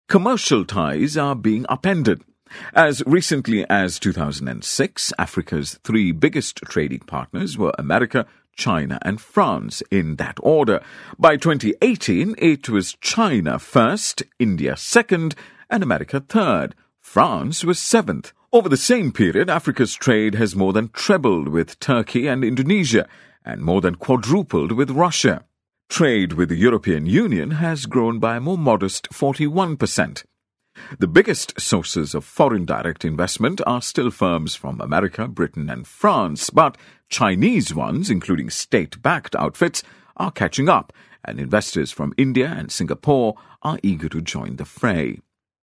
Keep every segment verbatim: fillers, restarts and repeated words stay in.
Commercial ties are being upended. As recently as two thousand six, Africa's three biggest trading partners were America, China and France, in that order. By twenty eighteen, it was China first, India second, and America third. France was seventh. Over the same period, Africa's trade has more than trebled with Turkey and Indonesia, and more than quadrupled with Russia. Trade with the European Union has grown by a more modest forty-one percent. The biggest sources of foreign direct investment are still firms from America, Britain and France, but Chinese ones, including state-backed outfits, are catching up, and investors from India and Singapore are eager to join the fray.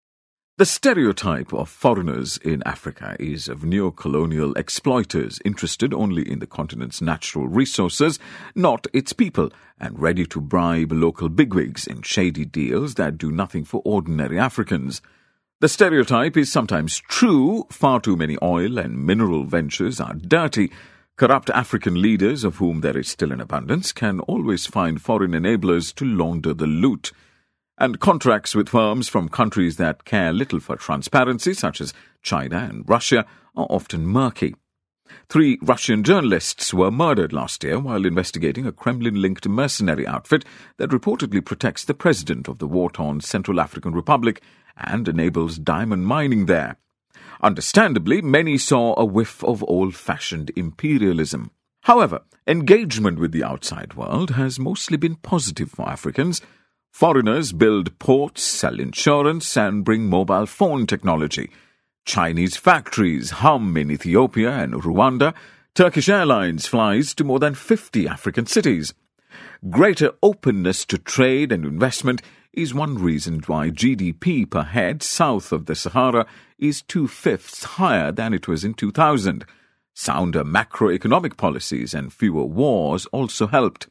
The stereotype of foreigners in Africa is of neo-colonial exploiters interested only in the continent's natural resources, not its people, and ready to bribe local bigwigs in shady deals that do nothing for ordinary Africans. The stereotype is sometimes true. Far too many oil and mineral ventures are dirty. Corrupt African leaders, of whom there is still an abundance, can always find foreign enablers to launder the loot. And contracts with firms from countries that care little for transparency, such as China and Russia, are often murky. Three Russian journalists were murdered last year while investigating a Kremlin-linked mercenary outfit that reportedly protects the president of the war-torn Central African Republic and enables diamond mining there. Understandably, many saw a whiff of old-fashioned imperialism. However, engagement with the outside world has mostly been positive for Africans. Foreigners build ports, sell insurance, and bring mobile phone technology. Chinese factories hum in Ethiopia and Rwanda. Turkish Airlines flies to more than fifty African cities. Greater openness to trade and investment is one reason why G D P per head south of the Sahara is two-fifths higher than it was in two thousand. Sounder macroeconomic policies and fewer wars also helped.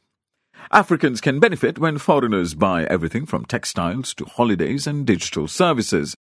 Africans can benefit when foreigners buy everything from textiles to holidays and digital services.